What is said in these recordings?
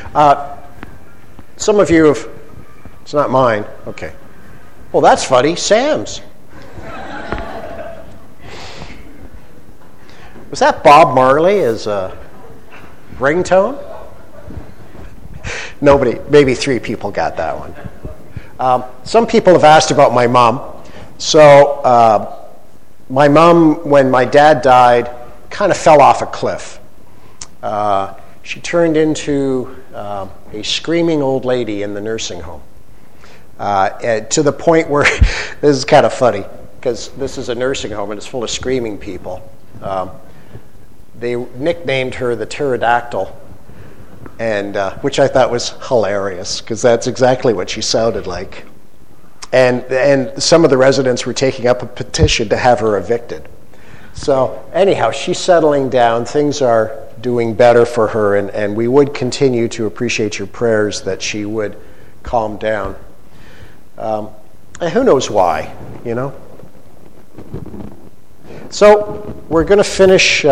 Some of you have, it's not mine, okay. Well, that's funny, Sam's. Was that Bob Marley as a ringtone? Nobody, maybe 3 people got that one. Some people have asked about my mom. So my mom, when my dad died, kind of fell off a cliff. She turned into a screaming old lady in the nursing home. To the point where, this is kind of funny, because this is a nursing home and it's full of screaming people. They nicknamed her the pterodactyl, and which I thought was hilarious, because that's exactly what she sounded like. And some of the residents were taking up a petition to have her evicted. So anyhow, she's settling down. Things are doing better for her, and we would continue to appreciate your prayers that she would calm down. And who knows why, you know? So we're going to finish.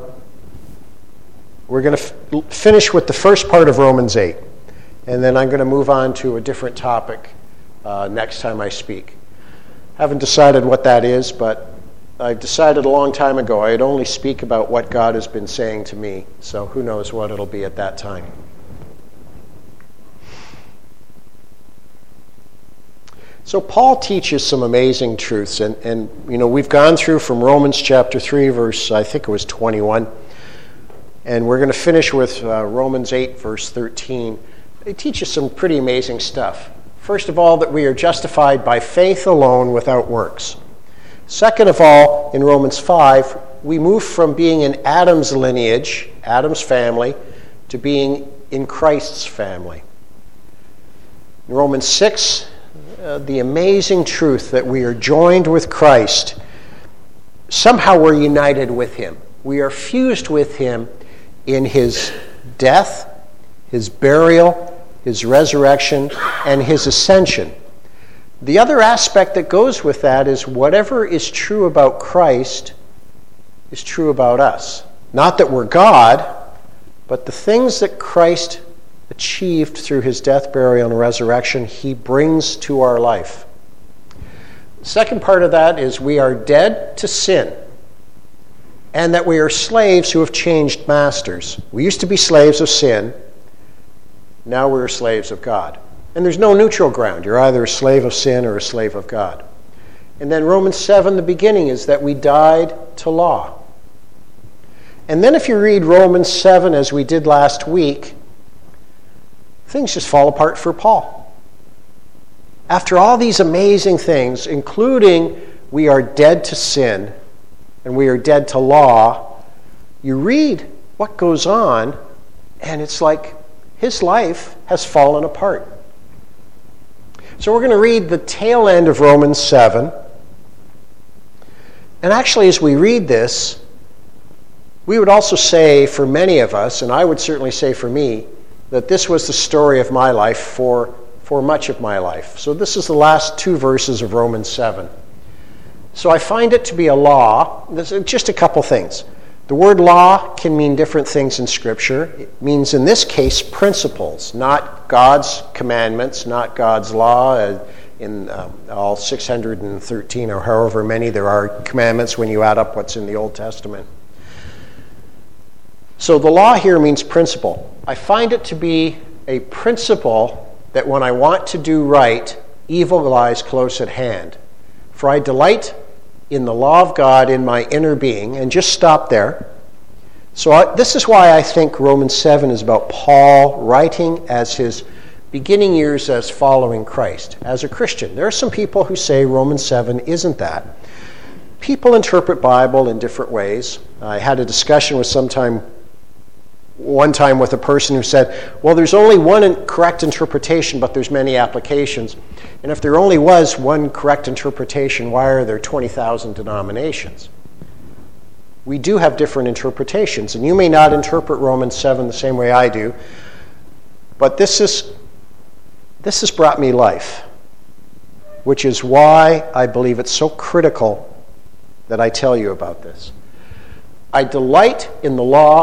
We're going to finish with the first part of Romans 8, and then I'm going to move on to a different topic next time I speak. Haven't decided what that is, but I decided a long time ago I'd only speak about what God has been saying to me, so who knows what it'll be at that time. So Paul teaches some amazing truths, and you know, we've gone through from Romans chapter 3, verse, I think it was 21, and we're going to finish with Romans 8, verse 13. It teaches some pretty amazing stuff. First of all, that we are justified by faith alone without works. Second of all, in Romans 5, we move from being in Adam's lineage, Adam's family, to being in Christ's family. In Romans 6, the amazing truth that we are joined with Christ. Somehow we're united with him. We are fused with him in his death, his burial, his resurrection, and his ascension. The other aspect that goes with that is whatever is true about Christ is true about us. Not that we're God, but the things that Christ achieved through his death, burial, and resurrection, he brings to our life. The second part of that is we are dead to sin, and that we are slaves who have changed masters. We used to be slaves of sin. Now we're slaves of God. And there's no neutral ground. You're either a slave of sin or a slave of God. And then Romans 7, the beginning, is that we died to law. And then if you read Romans 7 as we did last week, things just fall apart for Paul. After all these amazing things, including we are dead to sin and we are dead to law, you read what goes on, and it's like his life has fallen apart. So we're going to read the tail end of Romans 7. And actually, as we read this, we would also say for many of us, and I would certainly say for me, that this was the story of my life for much of my life. So this is the last 2 verses of Romans 7. So I find it to be a law. There's just a couple things. The word law can mean different things in Scripture. It means, in this case, principles, not God's commandments, not God's law. In all 613 or however many there are commandments when you add up what's in the Old Testament. So the law here means principle. I find it to be a principle that when I want to do right, evil lies close at hand. For I delight in the law of God in my inner being, and just stop there. So this is why I think Romans 7 is about Paul writing as his beginning years as following Christ, as a Christian. There are some people who say Romans 7 isn't that. People interpret Bible in different ways. I had a discussion with one time with a person who said, well, there's only one correct interpretation, but there's many applications. And if there only was one correct interpretation, why are there 20,000 denominations? We do have different interpretations, and you may not interpret Romans 7 the same way I do, but this has brought me life, which is why I believe it's so critical that I tell you about this. I delight in the law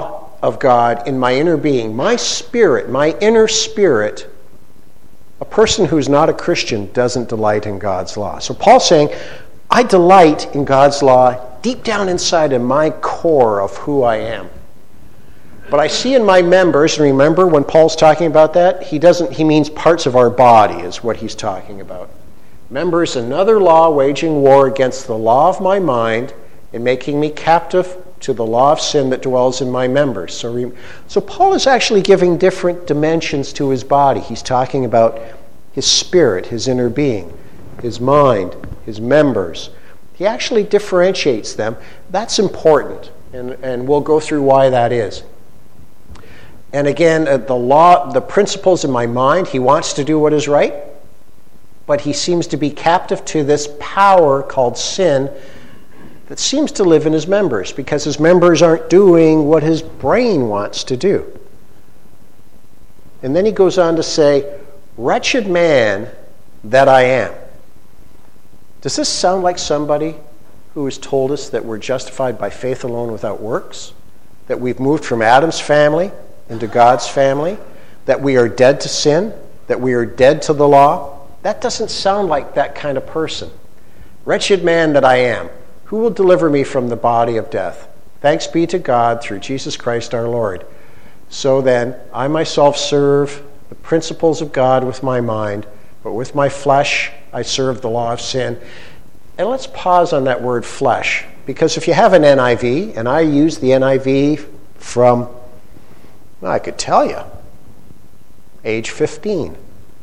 of God in my inner being, my spirit, my inner spirit, a person who's not a Christian doesn't delight in God's law. So Paul's saying, I delight in God's law deep down inside in my core of who I am. But I see in my members, and remember when Paul's talking about that, he means parts of our body is what he's talking about. Members, another law waging war against the law of my mind and making me captive to the law of sin that dwells in my members. So Paul is actually giving different dimensions to his body. He's talking about his spirit, his inner being, his mind, his members. He actually differentiates them. That's important, and we'll go through why that is. And again, the principles in my mind, he wants to do what is right, but he seems to be captive to this power called sin that seems to live in his members because his members aren't doing what his brain wants to do. And then he goes on to say, wretched man that I am. Does this sound like somebody who has told us that we're justified by faith alone without works? That we've moved from Adam's family into God's family? That we are dead to sin? That we are dead to the law? That doesn't sound like that kind of person. Wretched man that I am, who will deliver me from the body of death? Thanks be to God through Jesus Christ our Lord. So then, I myself serve the principles of God with my mind, but with my flesh I serve the law of sin. And let's pause on that word flesh, because if you have an NIV, and I use the NIV from, well, I could tell you, age 15.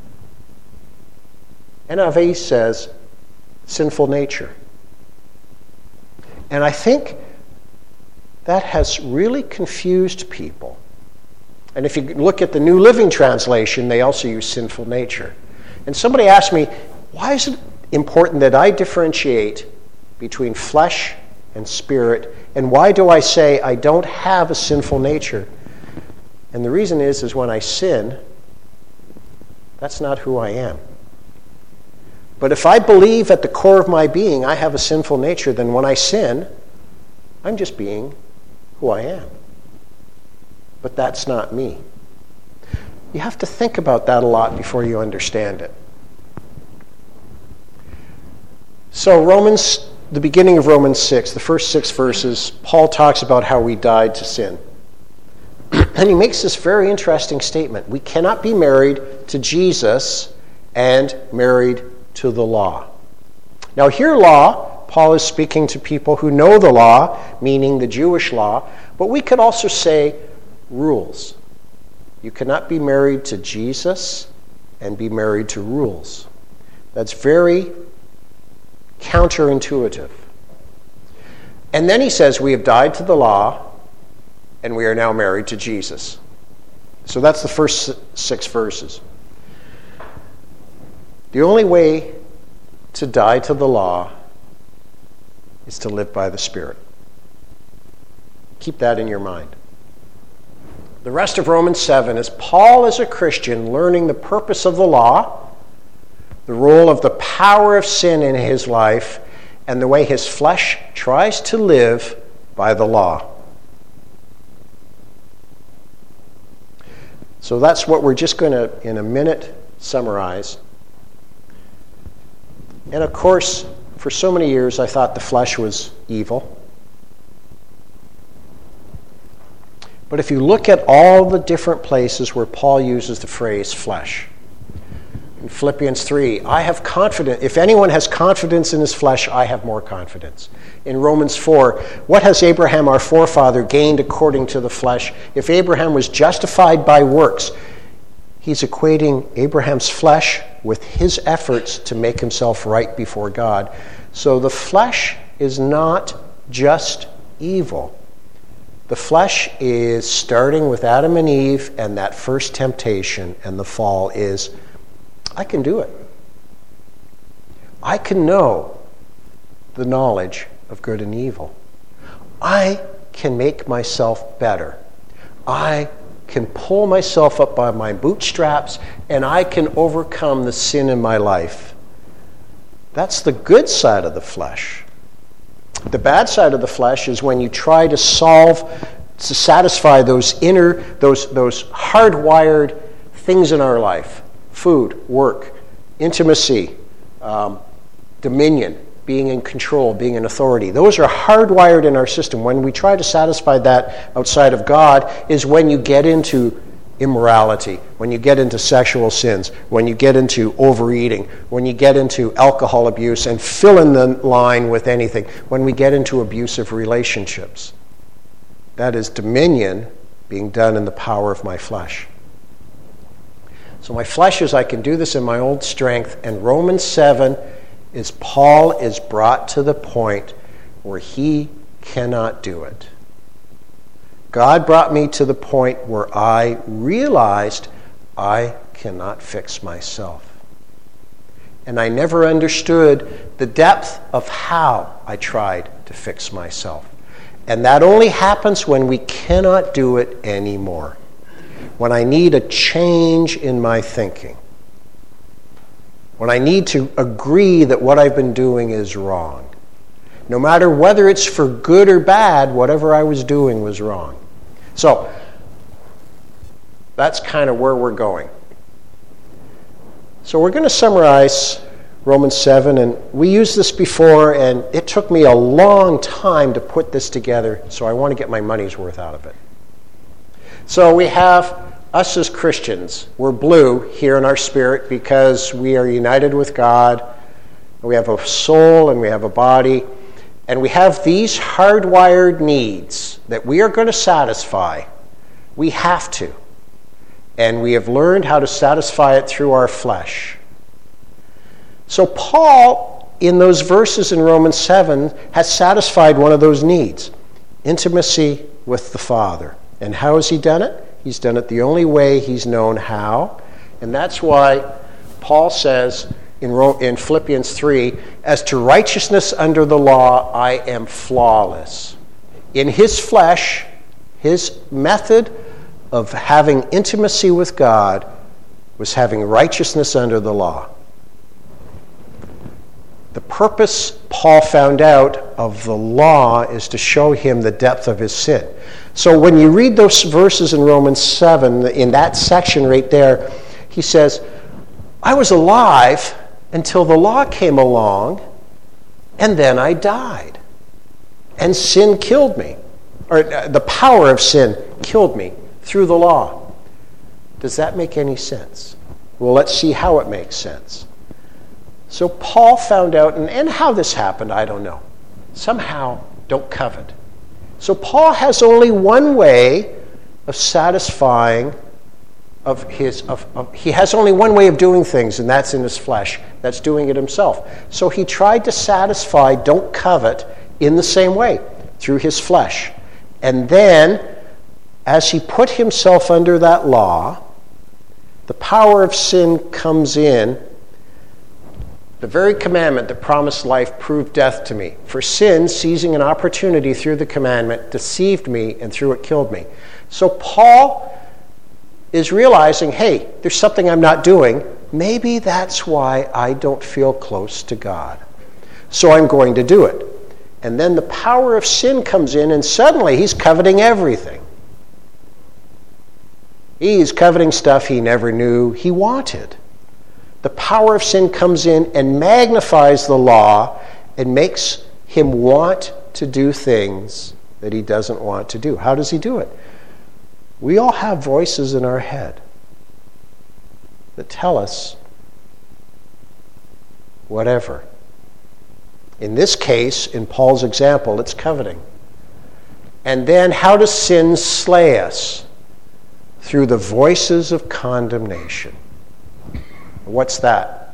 NIV says sinful nature. And I think that has really confused people. And if you look at the New Living Translation, they also use sinful nature. And somebody asked me, why is it important that I differentiate between flesh and spirit? And why do I say I don't have a sinful nature? And the reason is when I sin, that's not who I am. But if I believe at the core of my being I have a sinful nature, then when I sin, I'm just being who I am. But that's not me. You have to think about that a lot before you understand it. So the beginning of Romans 6, the first 6 verses, Paul talks about how we died to sin. And he makes this very interesting statement. We cannot be married to Jesus and married to the law. Now here, law, Paul is speaking to people who know the law, meaning the Jewish law, but we could also say rules. You cannot be married to Jesus and be married to rules. That's very counterintuitive. And then he says we have died to the law and we are now married to Jesus. So that's the first 6 verses. The only way to die to the law is to live by the Spirit. Keep that in your mind. The rest of Romans 7 is Paul as a Christian learning the purpose of the law, the role of the power of sin in his life, and the way his flesh tries to live by the law. So that's what we're just going to, in a minute, summarize. And of course, for so many years, I thought the flesh was evil. But if you look at all the different places where Paul uses the phrase flesh, in Philippians 3, I have confidence. If anyone has confidence in his flesh, I have more confidence. In Romans 4, what has Abraham, our forefather, gained according to the flesh? If Abraham was justified by works, he's equating Abraham's flesh with his efforts to make himself right before God. So the flesh is not just evil. The flesh is starting with Adam and Eve, and that first temptation and the fall is, I can do it. I can know the knowledge of good and evil. I can make myself better. I can pull myself up by my bootstraps, and I can overcome the sin in my life. That's the good side of the flesh. The bad side of the flesh is when you try to solve to satisfy those hardwired things in our life: food, work, intimacy, dominion, being in control, being in authority. Those are hardwired in our system. When we try to satisfy that outside of God is when you get into immorality, when you get into sexual sins, when you get into overeating, when you get into alcohol abuse, and fill in the line with anything, when we get into abusive relationships. That is dominion being done in the power of my flesh. So my flesh is, I can do this in my own strength, and Romans 7 is Paul is brought to the point where he cannot do it. God brought me to the point where I realized I cannot fix myself. And I never understood the depth of how I tried to fix myself. And that only happens when we cannot do it anymore. When I need a change in my thinking. When I need to agree that what I've been doing is wrong. No matter whether it's for good or bad, whatever I was doing was wrong. So, that's kind of where we're going. So we're going to summarize Romans 7, and we used this before, and it took me a long time to put this together, so I want to get my money's worth out of it. So we have us as Christians. We're blue here in our spirit because we are united with God. We have a soul and we have a body. And we have these hardwired needs that we are going to satisfy. We have to. And we have learned how to satisfy it through our flesh. So Paul, in those verses in Romans 7, has satisfied one of those needs. Intimacy with the Father. And how has he done it? He's done it the only way he's known how. And that's why Paul says in Philippians 3, as to righteousness under the law, I am flawless. In his flesh, his method of having intimacy with God was having righteousness under the law. The purpose, Paul found out, of the law is to show him the depth of his sin. So when you read those verses in Romans 7, in that section right there, he says, I was alive until the law came along, and then I died. And sin killed me. Or the power of sin killed me through the law. Does that make any sense? Well, let's see how it makes sense. So Paul found out, and how this happened, I don't know. Somehow, don't covet. So Paul has only one way of satisfying he has only one way of doing things, and that's in his flesh. That's doing it himself. So he tried to satisfy don't covet in the same way, through his flesh. And then, as he put himself under that law, the power of sin comes in. The very commandment that promised life proved death to me. For sin, seizing an opportunity through the commandment, deceived me, and through it killed me. So Paul is realizing, hey, there's something I'm not doing. Maybe that's why I don't feel close to God. So I'm going to do it. And then the power of sin comes in, and suddenly he's coveting everything. He's coveting stuff he never knew he wanted. The power of sin comes in and magnifies the law and makes him want to do things that he doesn't want to do. How does he do it? We all have voices in our head that tell us whatever. In this case, in Paul's example, it's coveting. And then how does sin slay us? Through the voices of condemnation. What's that?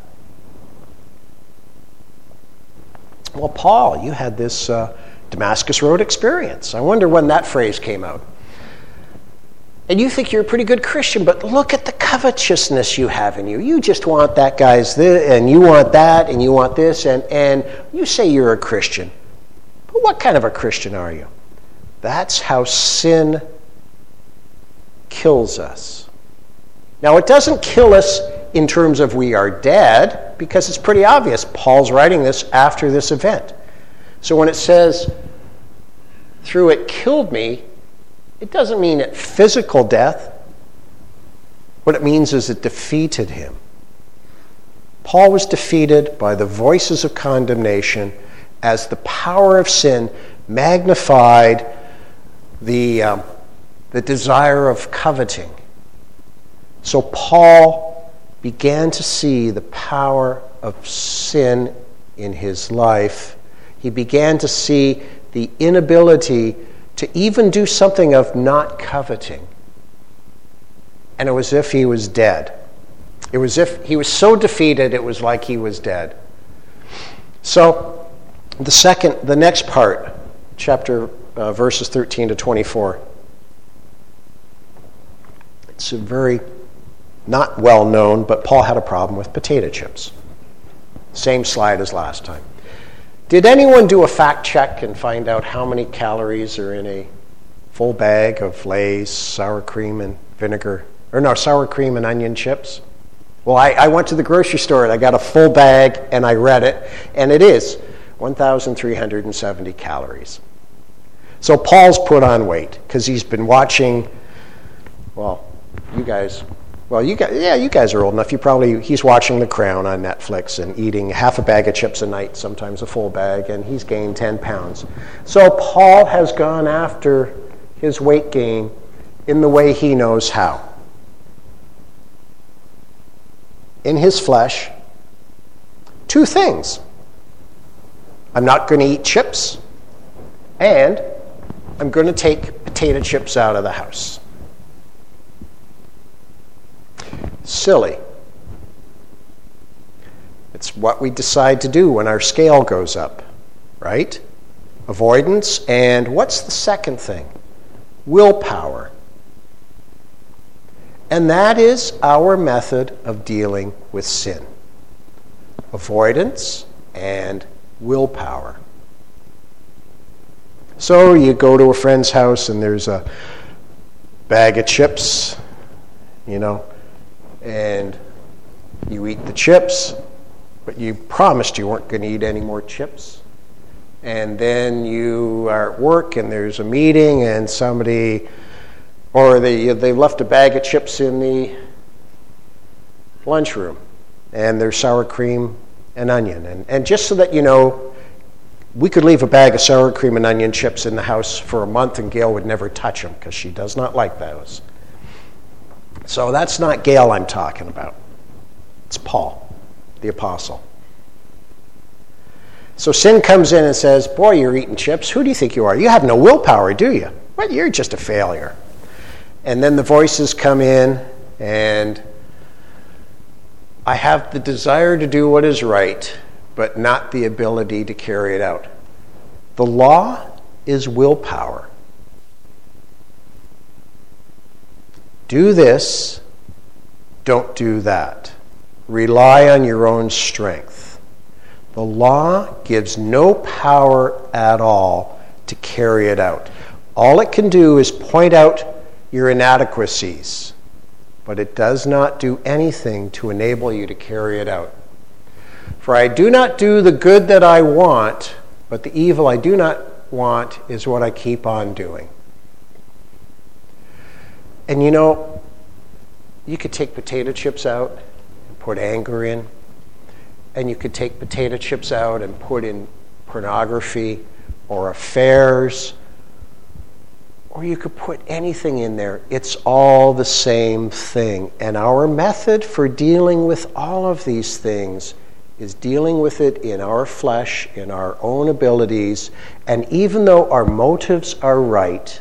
Well, Paul, you had this Damascus Road experience. I wonder when that phrase came out. And you think you're a pretty good Christian, but look at the covetousness you have in you. You just want that guy's this, and you want that, and you want this, and you say you're a Christian. But what kind of a Christian are you? That's how sin kills us. Now, it doesn't kill us in terms of we are dead, because it's pretty obvious. Paul's writing this after this event. So when it says, through it killed me, It doesn't mean physical death. What it means is it defeated him. Paul was defeated by the voices of condemnation as the power of sin magnified the desire of coveting. So Paul began to see the power of sin in his life. He began to see the inability to even do something of not coveting. And it was as if he was dead. It was as if he was so defeated, it was like he was dead. So the next part, chapter verses 13 to 24. It's a very not well known, but Paul had a problem with potato chips. Same slide as last time. Did anyone do a fact check and find out how many calories are in a full bag of Lay's sour cream and vinegar, sour cream and onion chips? Well, I went to the grocery store and I got a full bag and I read it, and it is 1,370 calories. So Paul's put on weight because he's been watching, you guys are old enough. He's watching The Crown on Netflix and eating half a bag of chips a night, sometimes a full bag, and he's gained 10 pounds. So Paul has gone after his weight gain in the way he knows how. In his flesh, two things. I'm not going to eat chips, and I'm going to take potato chips out of the house. Silly. It's what we decide to do when our scale goes up, right? Avoidance. And what's the second thing? Willpower. And that is our method of dealing with sin. Avoidance and willpower. So you go to a friend's house and there's a bag of chips, and you eat the chips, but you promised you weren't going to eat any more chips. And then you are at work and there's a meeting and somebody, or they left a bag of chips in the lunchroom and there's sour cream and onion. And just so that you know, we could leave a bag of sour cream and onion chips in the house for a month and Gail would never touch them because she does not like those. So that's not Gail I'm talking about. It's Paul, the apostle. So sin comes in and says, boy, you're eating chips. Who do you think you are? You have no willpower, do you? Well, you're just a failure. And then the voices come in, and I have the desire to do what is right, but not the ability to carry it out. The law is willpower. Do this, don't do that. Rely on your own strength. The law gives no power at all to carry it out. All it can do is point out your inadequacies, but it does not do anything to enable you to carry it out. For I do not do the good that I want, but the evil I do not want is what I keep on doing. And you could take potato chips out and put anger in, and you could take potato chips out and put in pornography or affairs, or you could put anything in there. It's all the same thing. And our method for dealing with all of these things is dealing with it in our flesh, in our own abilities, and even though our motives are right,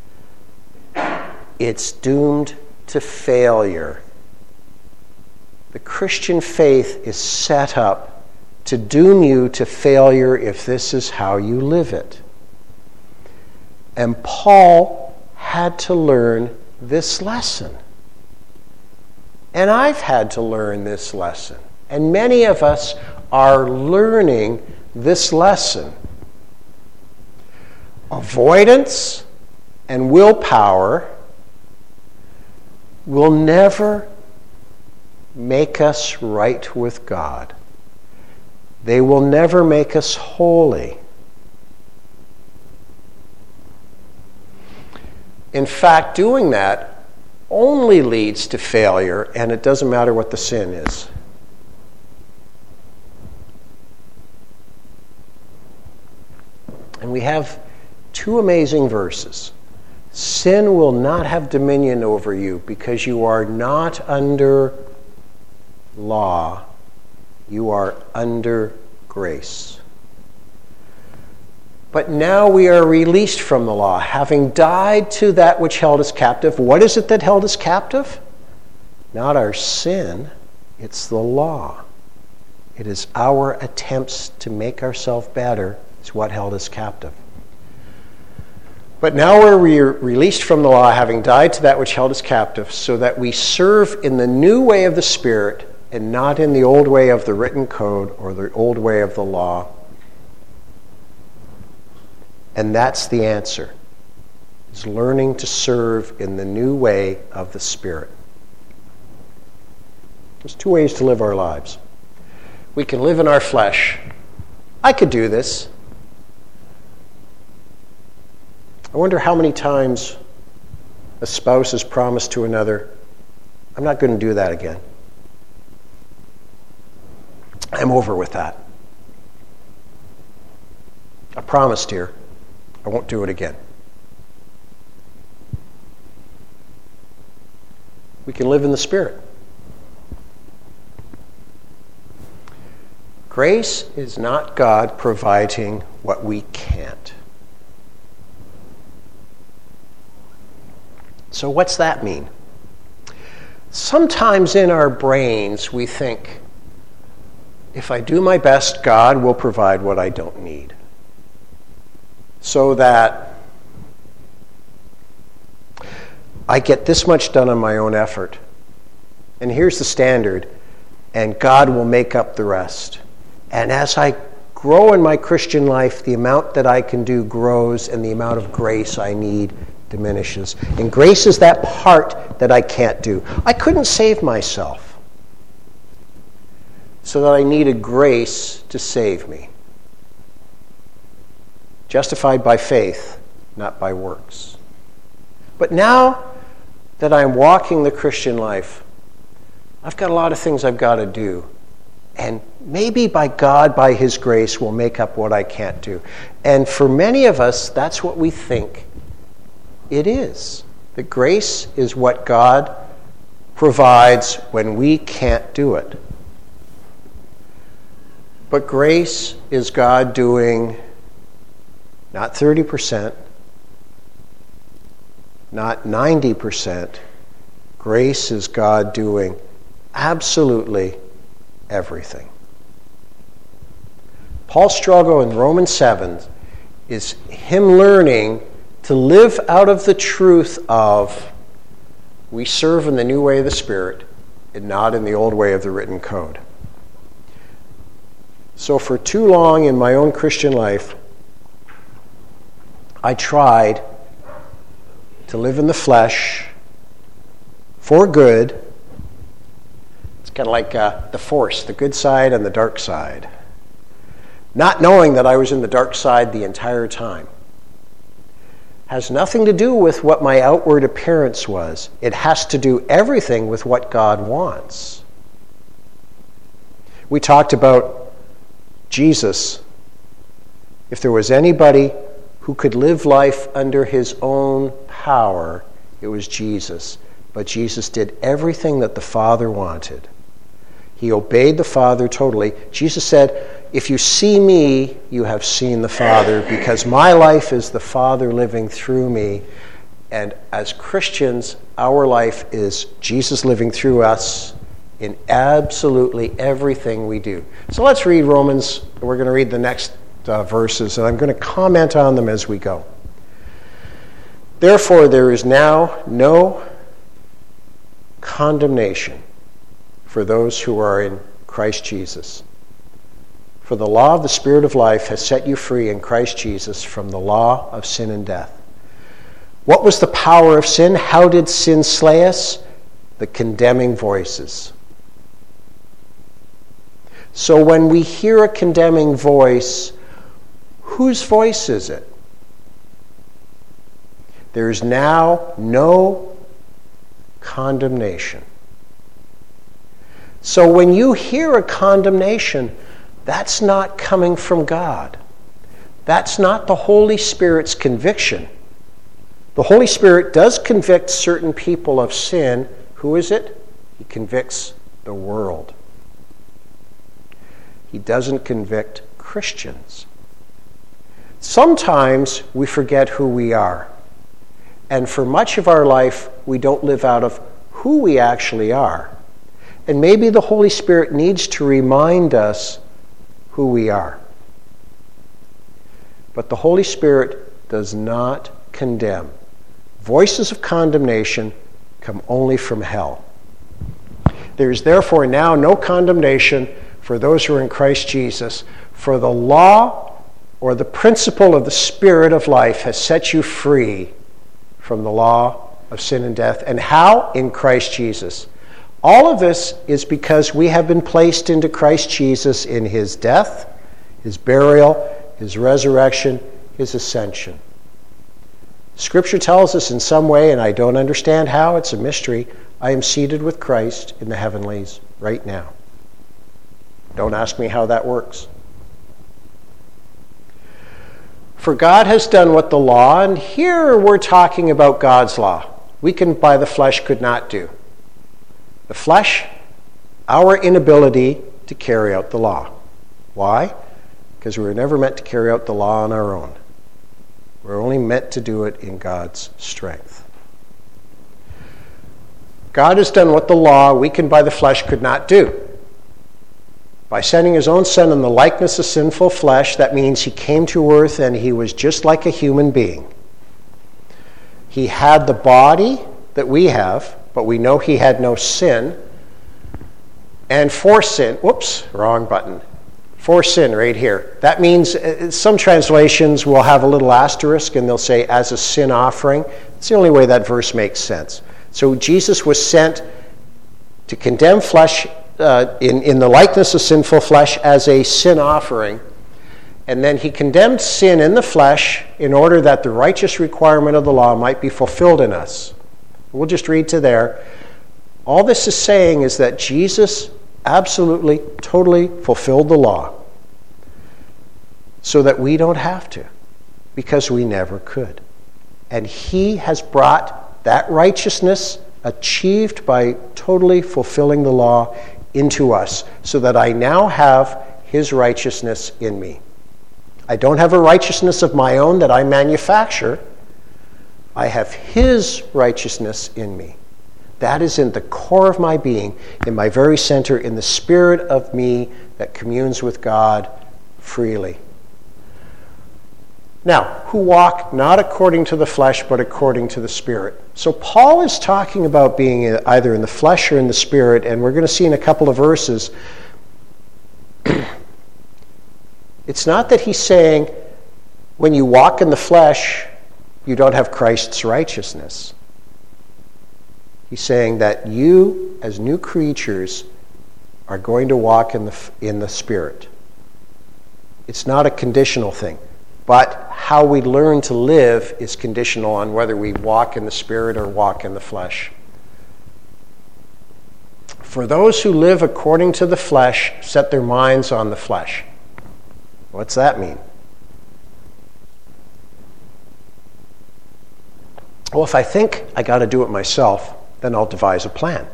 it's doomed to failure. The Christian faith is set up to doom you to failure if this is how you live it. And Paul had to learn this lesson. And I've had to learn this lesson. And many of us are learning this lesson. Avoidance and willpower will never make us right with God. They will never make us holy. In fact, doing that only leads to failure, and it doesn't matter what the sin is. And we have two amazing verses. Sin will not have dominion over you because you are not under law. You are under grace. But now we are released from the law, having died to that which held us captive. What is it that held us captive? Not our sin, it's the law. It is our attempts to make ourselves better is what held us captive. But now we're released from the law, having died to that which held us captive, so that we serve in the new way of the Spirit and not in the old way of the written code or the old way of the law. And that's the answer, is learning to serve in the new way of the Spirit. There's two ways to live our lives. We can live in our flesh. I could do this. I wonder how many times a spouse has promised to another, I'm not going to do that again. I'm over with that. I promised here, I won't do it again. We can live in the Spirit. Grace is not God providing what we can't. So what's that mean? Sometimes in our brains we think, if I do my best, God will provide what I don't need. So that I get this much done on my own effort. And here's the standard, and God will make up the rest. And as I grow in my Christian life, the amount that I can do grows, and the amount of grace I need diminishes. And grace is that part that I can't do. I couldn't save myself, so that I needed grace to save me. Justified by faith, not by works. But now that I'm walking the Christian life, I've got a lot of things I've got to do. And maybe by God, by His grace, will make up what I can't do. And for many of us, that's what we think it is. That grace is what God provides when we can't do it. But grace is God doing not 30%, not 90%. Grace is God doing absolutely everything. Paul's struggle in Romans 7 is him learning to live out of the truth of we serve in the new way of the Spirit and not in the old way of the written code. So for too long in my own Christian life, I tried to live in the flesh for good. It's kind of like the Force, the good side and the dark side. Not knowing that I was in the dark side the entire time. Has nothing to do with what my outward appearance was. It has to do everything with what God wants. We talked about Jesus. If there was anybody who could live life under his own power, it was Jesus. But Jesus did everything that the Father wanted. He obeyed the Father totally. Jesus said, if you see me, you have seen the Father, because my life is the Father living through me. And as Christians, our life is Jesus living through us in absolutely everything we do. So let's read Romans. We're going to read the next verses, and I'm going to comment on them as we go. Therefore, there is now no condemnation for those who are in Christ Jesus. For the law of the Spirit of life has set you free in Christ Jesus from the law of sin and death. What was the power of sin? How did sin slay us? The condemning voices. So when we hear a condemning voice, whose voice is it? There is now no condemnation. So when you hear a condemnation, that's not coming from God. That's not the Holy Spirit's conviction. The Holy Spirit does convict certain people of sin. Who is it? He convicts the world. He doesn't convict Christians. Sometimes we forget who we are. And for much of our life, we don't live out of who we actually are. And maybe the Holy Spirit needs to remind us who we are. But the Holy Spirit does not condemn. Voices of condemnation come only from hell. There is therefore now no condemnation for those who are in Christ Jesus, for the law or the principle of the Spirit of life has set you free from the law of sin and death. And how? In Christ Jesus. All of this is because we have been placed into Christ Jesus in his death, his burial, his resurrection, his ascension. Scripture tells us in some way, and I don't understand how, it's a mystery, I am seated with Christ in the heavenlies right now. Don't ask me how that works. For God has done what the law, and here we're talking about God's law, weakened by the flesh could not do. The flesh, our inability to carry out the law. Why? Because we were never meant to carry out the law on our own. We're only meant to do it in God's strength. God has done what the law, weakened by the flesh, could not do. By sending his own Son in the likeness of sinful flesh, that means he came to earth and he was just like a human being. He had the body that we have, but we know he had no sin. And for sin, wrong button. For sin right here. That means some translations will have a little asterisk and they'll say as a sin offering. It's the only way that verse makes sense. So Jesus was sent to condemn flesh in the likeness of sinful flesh as a sin offering. And then he condemned sin in the flesh in order that the righteous requirement of the law might be fulfilled in us. We'll just read to there. All this is saying is that Jesus absolutely, totally fulfilled the law so that we don't have to, because we never could. And he has brought that righteousness achieved by totally fulfilling the law into us, so that I now have his righteousness in me. I don't have a righteousness of my own that I manufacture. I have his righteousness in me. That is in the core of my being, in my very center, in the spirit of me that communes with God freely. Now, who walk not according to the flesh, but according to the Spirit. So Paul is talking about being either in the flesh or in the Spirit, and we're going to see in a couple of verses, it's not that he's saying when you walk in the flesh, you don't have Christ's righteousness. He's saying that you, as new creatures, are going to walk in the Spirit. It's not a conditional thing. But how we learn to live is conditional on whether we walk in the Spirit or walk in the flesh. For those who live according to the flesh set their minds on the flesh. What's that mean? Well, if I think I got to do it myself, then I'll devise a plan.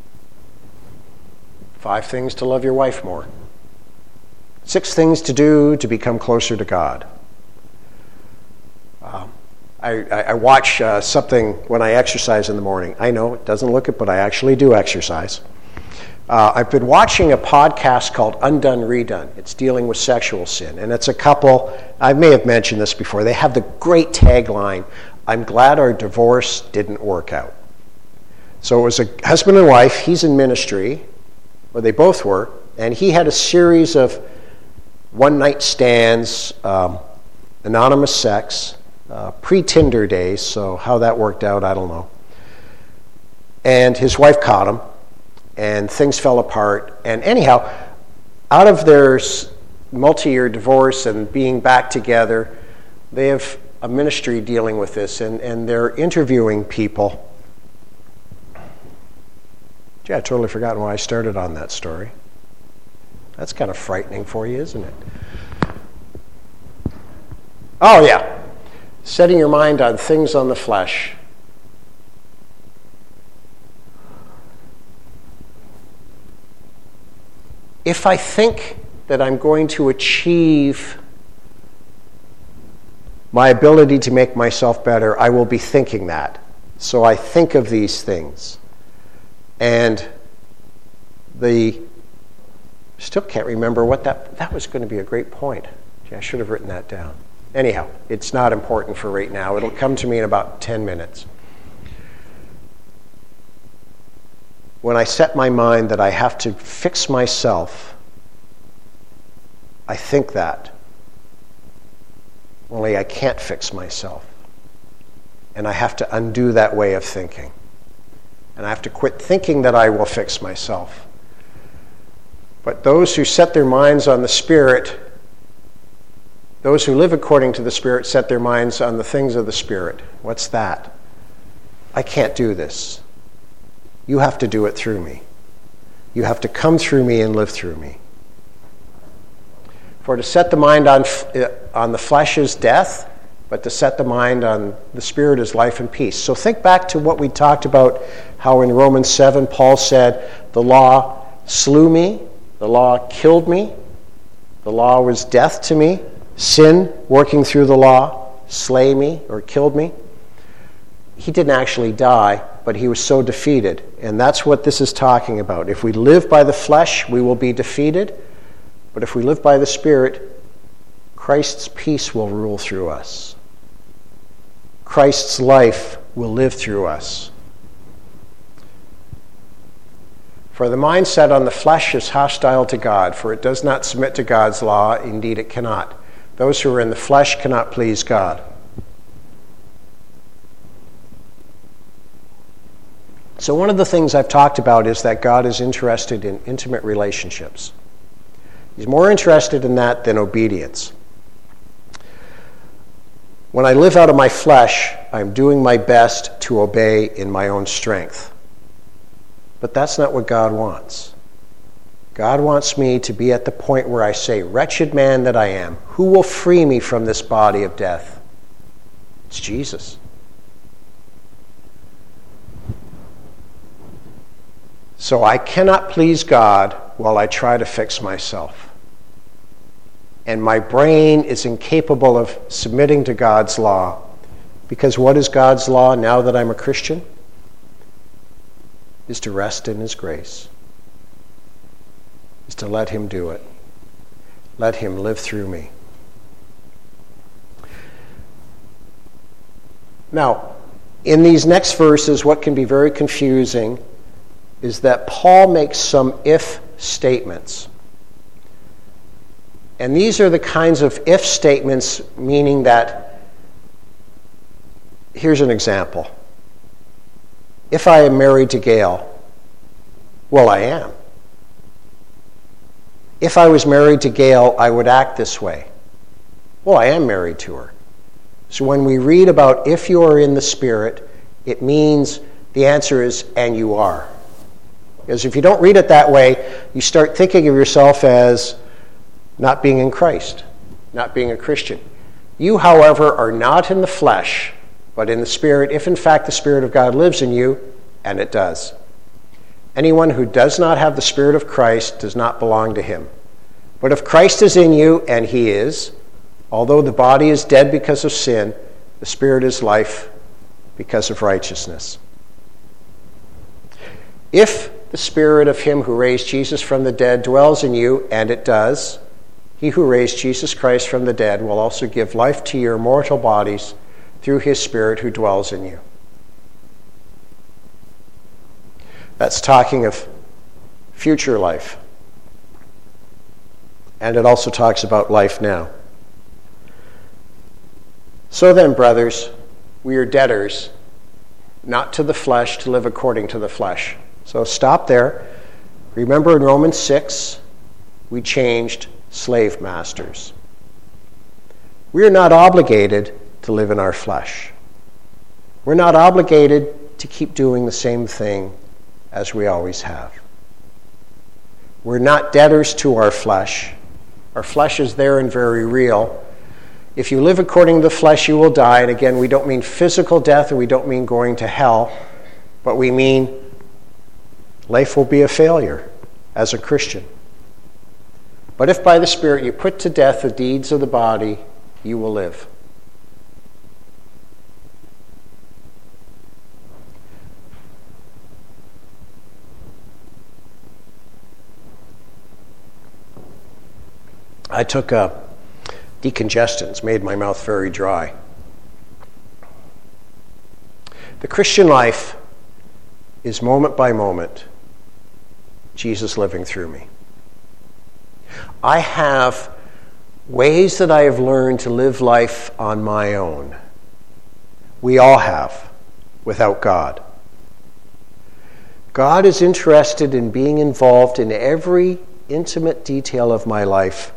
5 things to love your wife more. 6 things to do to become closer to God. I watch something when I exercise in the morning. I know it doesn't look it, but I actually do exercise. I've been watching a podcast called Undone Redone. It's dealing with sexual sin. And it's a couple, I may have mentioned this before, they have the great tagline, I'm glad our divorce didn't work out. So it was a husband and wife, he's in ministry, or they both were, and he had a series of one-night stands, anonymous sex, pre-Tinder days, so how that worked out, I don't know. And his wife caught him, and things fell apart. And anyhow, out of their multi-year divorce and being back together, they have a ministry dealing with this, and they're interviewing people. Gee, I totally forgotten why I started on that story. That's kind of frightening for you, isn't it? Oh, yeah. Setting your mind on things on the flesh. If I think that I'm going to achieve my ability to make myself better, I will be thinking that. So I think of these things. And still can't remember what that was going to be a great point. Gee, I should have written that down. Anyhow, it's not important for right now. It'll come to me in about 10 minutes. When I set my mind that I have to fix myself, I think that. Only I can't fix myself. And I have to undo that way of thinking. And I have to quit thinking that I will fix myself. But those who set their minds on the Spirit, those who live according to the Spirit, set their minds on the things of the Spirit. What's that? I can't do this. You have to do it through me. You have to come through me and live through me. For to set the mind on the flesh is death, but to set the mind on the Spirit is life and peace. So think back to what we talked about, how in Romans 7 Paul said, the law slew me, the law killed me, the law was death to me, sin working through the law slay me or killed me. He didn't actually die, but he was so defeated. And that's what this is talking about. If we live by the flesh, we will be defeated. But if we live by the Spirit, Christ's peace will rule through us. Christ's life will live through us. For the mindset on the flesh is hostile to God, for it does not submit to God's law. Indeed, it cannot. Those who are in the flesh cannot please God. So one of the things I've talked about is that God is interested in intimate relationships. He's more interested in that than obedience. When I live out of my flesh, I'm doing my best to obey in my own strength. But that's not what God wants. God wants me to be at the point where I say, wretched man that I am, who will free me from this body of death? It's Jesus. So I cannot please God while I try to fix myself. And my brain is incapable of submitting to God's law. Because what is God's law now that I'm a Christian? Is to rest in His grace. Is to let Him do it. Let Him live through me. Now, in these next verses, what can be very confusing is that Paul makes some if statements. And these are the kinds of if statements, meaning that, here's an example. If I am married to Gail, well, I am. If I was married to Gail, I would act this way. Well, I am married to her. So when we read about if you are in the Spirit, it means the answer is, and you are. Because if you don't read it that way, you start thinking of yourself as not being in Christ, not being a Christian. You, however, are not in the flesh, but in the Spirit, if in fact the Spirit of God lives in you, and it does. Anyone who does not have the Spirit of Christ does not belong to Him. But if Christ is in you, and He is, although the body is dead because of sin, the Spirit is life because of righteousness. If the Spirit of Him who raised Jesus from the dead dwells in you, and it does, He who raised Jesus Christ from the dead will also give life to your mortal bodies through His Spirit who dwells in you. That's talking of future life. And it also talks about life now. So then, brothers, we are debtors, not to the flesh, to live according to the flesh. So stop there. Remember in Romans 6, we changed slave masters. We are not obligated to live in our flesh. We're not obligated to keep doing the same thing as we always have. We're not debtors to our flesh. Our flesh is there and very real. If you live according to the flesh, you will die. And again, we don't mean physical death, and we don't mean going to hell, but we mean life will be a failure as a Christian. But if by the Spirit you put to death the deeds of the body, you will live. I took decongestants, made my mouth very dry. The Christian life is moment by moment Jesus living through me. I have ways that I have learned to live life on my own. We all have, without God. God is interested in being involved in every intimate detail of my life.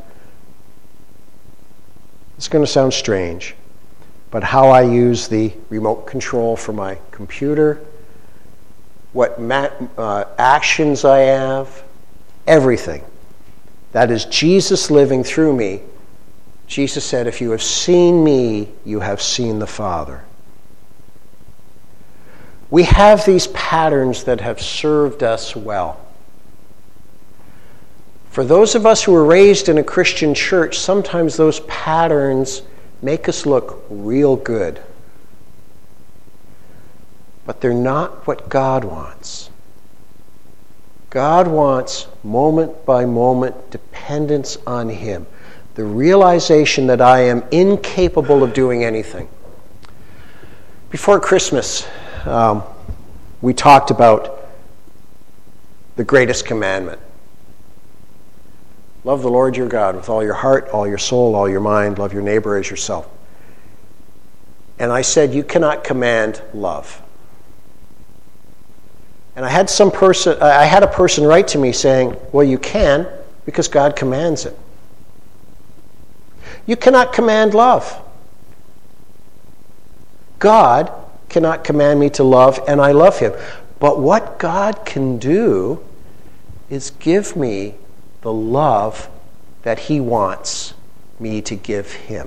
It's going to sound strange, but how I use the remote control for my computer, what actions I have, everything. That is Jesus living through me. Jesus said, if you have seen me, you have seen the Father. We have these patterns that have served us well. For those of us who were raised in a Christian church, sometimes those patterns make us look real good. But they're not what God wants. God wants moment by moment dependence on Him. The realization that I am incapable of doing anything. Before Christmas, we talked about the greatest commandment. Love the Lord your God with all your heart, all your soul, all your mind. Love your neighbor as yourself. And I said, you cannot command love. And I had a person write to me saying, well, you can, because God commands it. You cannot command love. God cannot command me to love, and I love Him. But what God can do is give me the love that He wants me to give Him.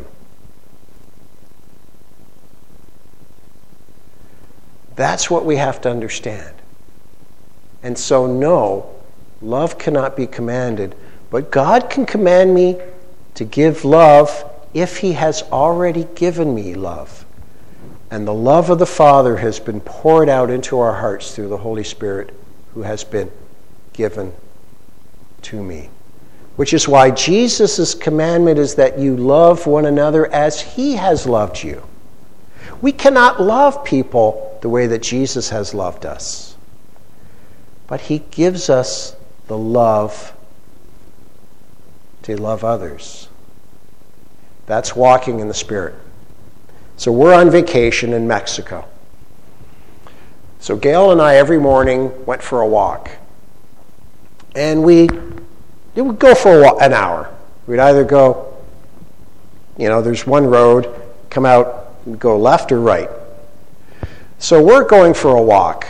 That's what we have to understand. And so, no, love cannot be commanded, but God can command me to give love if He has already given me love. And the love of the Father has been poured out into our hearts through the Holy Spirit who has been given to me. Which is why Jesus' commandment is that you love one another as He has loved you. We cannot love people the way that Jesus has loved us. But He gives us the love to love others. That's walking in the Spirit. So we're on vacation in Mexico. So Gail and I every morning went for a walk. And we would go for an hour. We'd either go, there's one road, come out and go left or right. So we're going for a walk.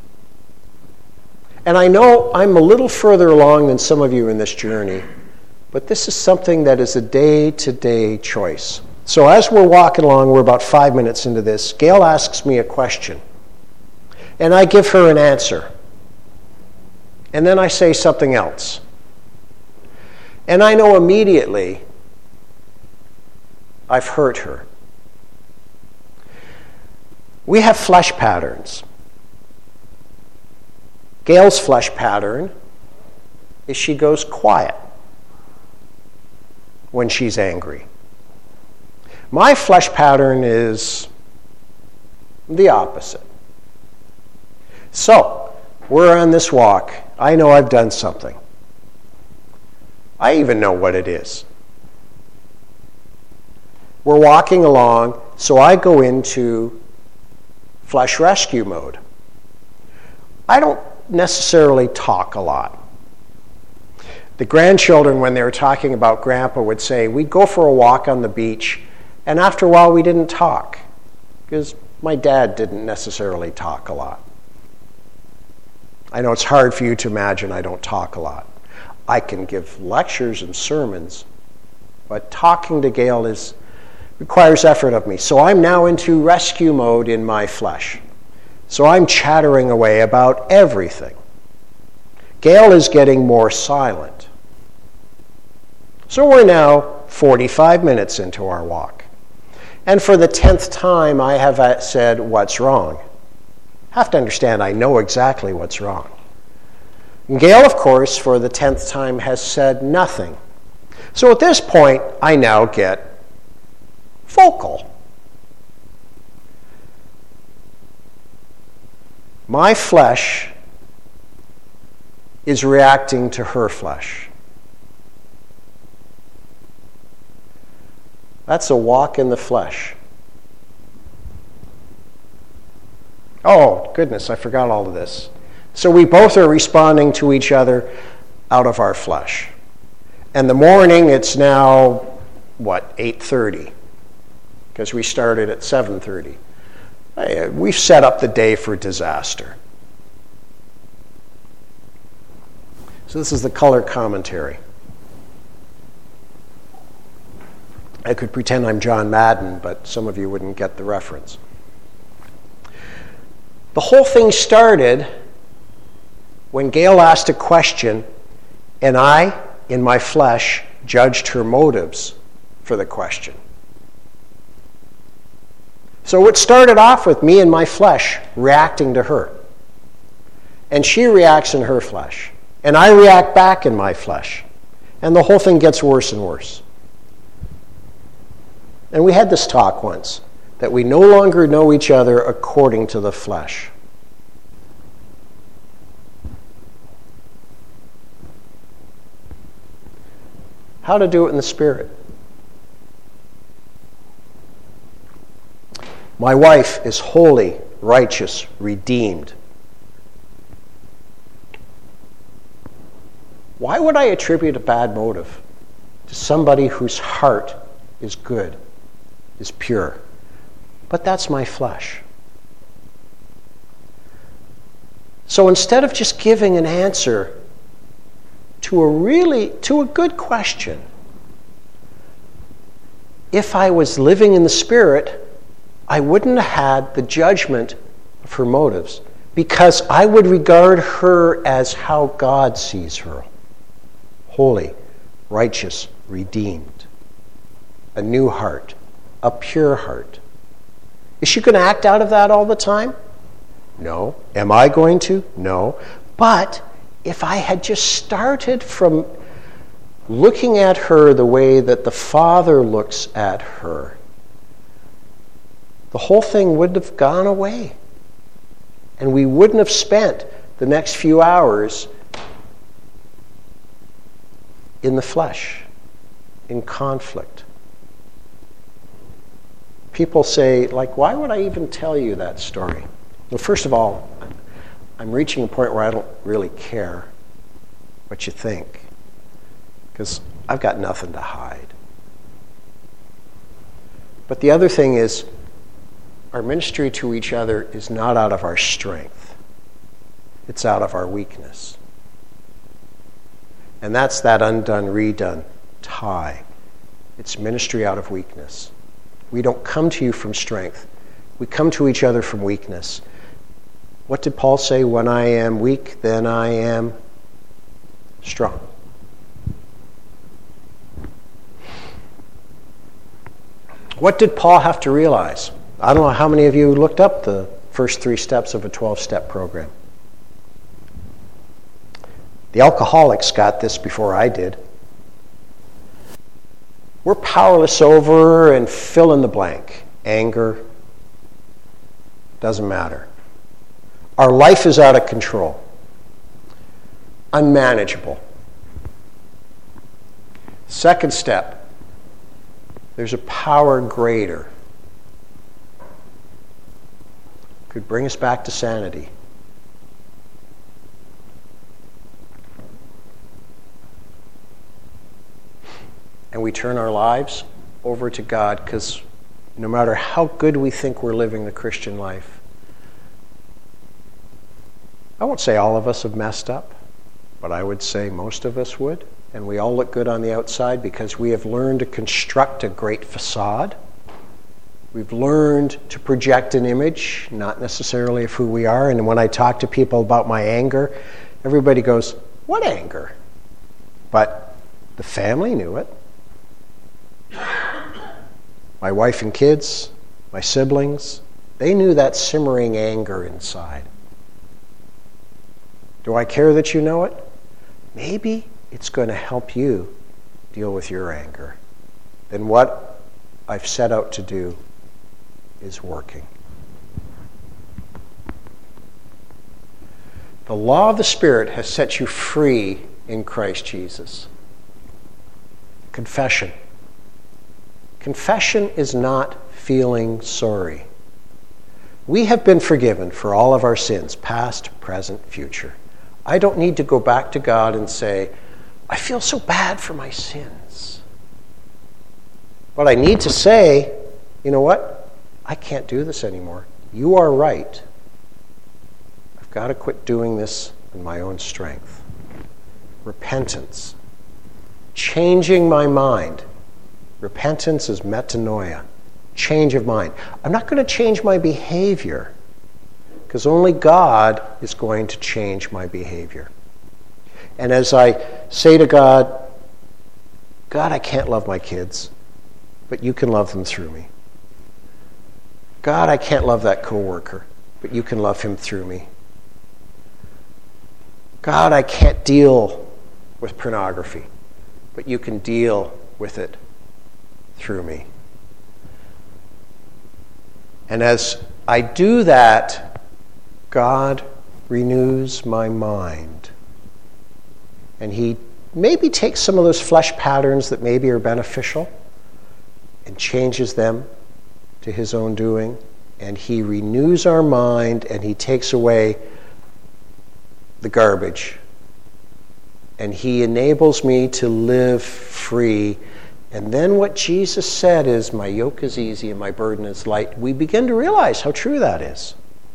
And I know I'm a little further along than some of you in this journey, but this is something that is a day-to-day choice. So as we're walking along, we're about 5 minutes into this, Gail asks me a question. And I give her an answer. And then I say something else. And I know immediately I've hurt her. We have flesh patterns. Gail's flesh pattern is she goes quiet when she's angry. My flesh pattern is the opposite. So, we're on this walk. I know I've done something. I even know what it is. We're walking along, so I go into flesh rescue mode. I don't necessarily talk a lot. The grandchildren, when they were talking about Grandpa, would say, we'd go for a walk on the beach, And after a while, we didn't talk, because my dad didn't necessarily talk a lot. I know it's hard for you to imagine I don't talk a lot. I can give lectures and sermons, but talking to Gail requires effort of me. So I'm now into rescue mode in my flesh. So I'm chattering away about everything. Gail is getting more silent. So we're now 45 minutes into our walk. And for the 10th time, I have said, "What's wrong?" Have to understand, I know exactly what's wrong. And Gail, of course, for the 10th time, has said nothing. So at this point, I now get vocal. My flesh is reacting to her flesh. That's a walk in the flesh. Oh, goodness, I forgot all of this. So we both are responding to each other out of our flesh. And the morning, it's now, 8:30? Because we started at 7:30. We've set up the day for disaster. So this is the color commentary. I could pretend I'm John Madden, but some of you wouldn't get the reference. The whole thing started when Gail asked a question, and I, in my flesh, judged her motives for the question. So it started off with me in my flesh reacting to her. And she reacts in her flesh. And I react back in my flesh. And the whole thing gets worse and worse. And we had this talk once, that we no longer know each other according to the flesh. How to do it in the Spirit. My wife is holy, righteous, redeemed. Why would I attribute a bad motive to somebody whose heart is good, is pure? But that's my flesh. So instead of just giving an answer to a good question, if I was living in the Spirit, I wouldn't have had the judgment of her motives, because I would regard her as how God sees her. Holy, righteous, redeemed. A new heart, a pure heart. Is she going to act out of that all the time? No. Am I going to? No. But if I had just started from looking at her the way that the Father looks at her, the whole thing wouldn't have gone away. And we wouldn't have spent the next few hours in the flesh, in conflict. People say, why would I even tell you that story? Well, first of all, I'm reaching a point where I don't really care what you think, because I've got nothing to hide. But the other thing is, our ministry to each other is not out of our strength. It's out of our weakness. And that's that undone, redone tie. It's ministry out of weakness. We don't come to you from strength. We come to each other from weakness. What did Paul say? When I am weak, then I am strong. What did Paul have to realize? I don't know how many of you looked up the first 3 steps of a 12-step program. The alcoholics got this before I did. We're powerless over and fill in the blank. Anger. Doesn't matter. Our life is out of control. Unmanageable. Second step. There's a power greater. Could bring us back to sanity. And we turn our lives over to God, because no matter how good we think we're living the Christian life, I won't say all of us have messed up, but I would say most of us would. And we all look good on the outside because we have learned to construct a great facade. We've learned to project an image, not necessarily of who we are. And when I talk to people about my anger, everybody goes, "What anger?" But the family knew it. My wife and kids, my siblings, they knew that simmering anger inside. Do I care that you know it? Maybe it's going to help you deal with your anger. Then what I've set out to do is working. The law of the Spirit has set you free in Christ Jesus. Confession. Confession is not feeling sorry. We have been forgiven for all of our sins, past, present, future. I don't need to go back to God and say, "I feel so bad for my sins." But I need to say, "You know what? I can't do this anymore. You are right. I've got to quit doing this in my own strength." Repentance. Changing my mind. Repentance is metanoia. Change of mind. I'm not going to change my behavior because only God is going to change my behavior. And as I say to God, "God, I can't love my kids, but you can love them through me. God, I can't love that coworker, but you can love him through me. God, I can't deal with pornography, but you can deal with it through me." And as I do that, God renews my mind. And he maybe takes some of those flesh patterns that maybe are beneficial and changes them to his own doing. And he renews our mind and he takes away the garbage. And he enables me to live free. And then what Jesus said is, "My yoke is easy and my burden is light." We begin to realize how true that is.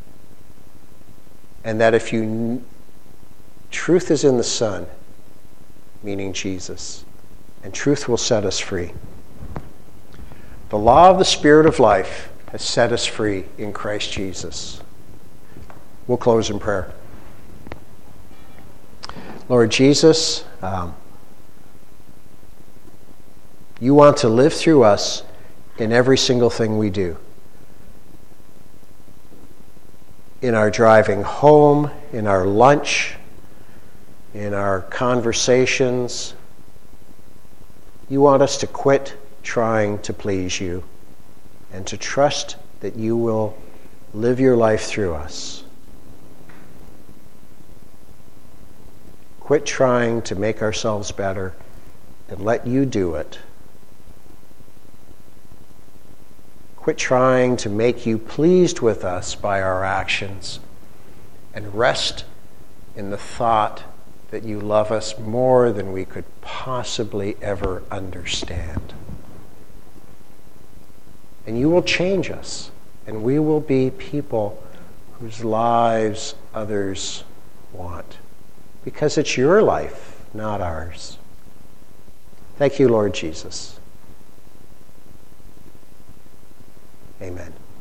And that if truth is in the Son, meaning Jesus, and truth will set us free. The law of the Spirit of life has set us free in Christ Jesus. We'll close in prayer. Lord Jesus, you want to live through us in every single thing we do. In our driving home, in our lunch, in our conversations. You want us to quit trying to please you and to trust that you will live your life through us. Quit trying to make ourselves better and let you do it. Quit trying to make you pleased with us by our actions and rest in the thought that you love us more than we could possibly ever understand. And you will change us, and we will be people whose lives others want, because it's your life, not ours. Thank you, Lord Jesus. Amen.